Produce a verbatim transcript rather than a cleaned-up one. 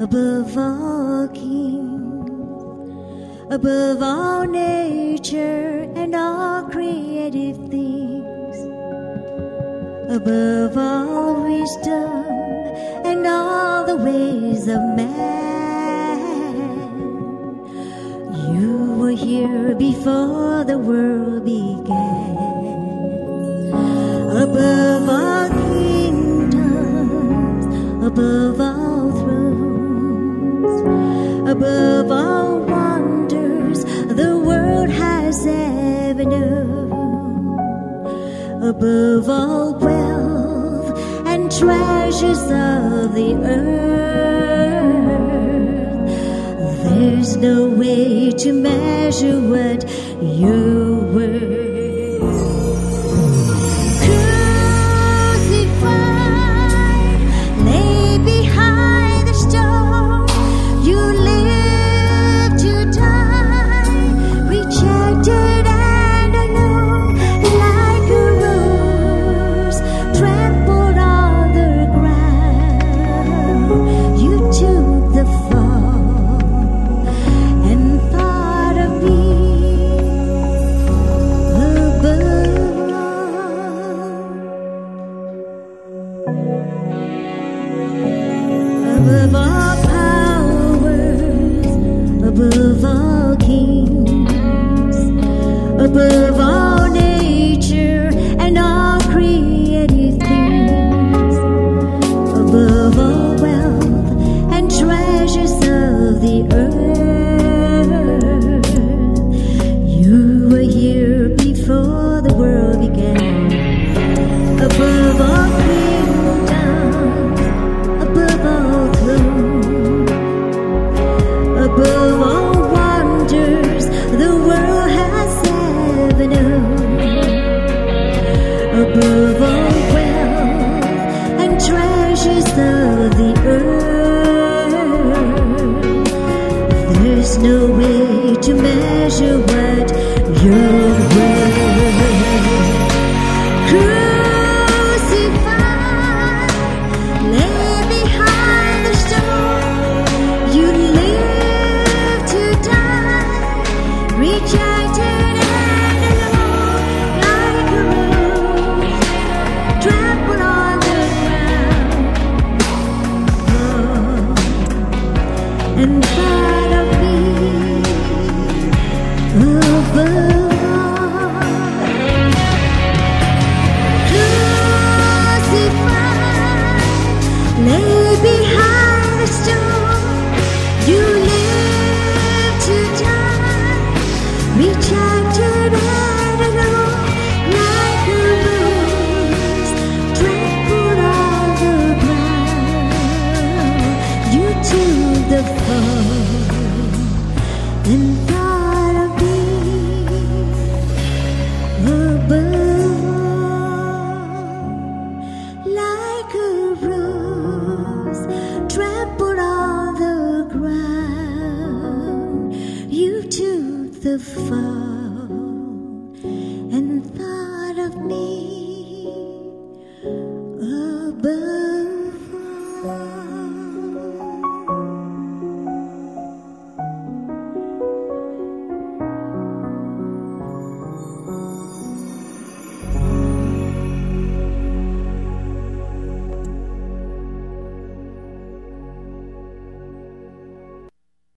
above all kings, above all nature and all creative things, above all wisdom and all the ways of man. You were here before the world began. Above all kingdoms, above all thrones, above all wonders the world has ever known, above all wealth and treasures of the earth, there's no way to measure what you're worth. Above all powers, above all kings, above all nature and all creative things, above all wealth and treasures of the earth, you were here before the world began. Above all kingdoms, above all thrones, above all wonders the world has ever known, above all wealth and treasures of the earth, there's no way to measure what you're worth. Rejected and alone, like a rose trampled on the ground, oh, and thought of me above all. Crucified, lay behind the stone, you live to die. Rejected and alone, like a rose trampled on the ground, you took the fall and thought of me above all, like a rose trampled on the ground, you took the fall.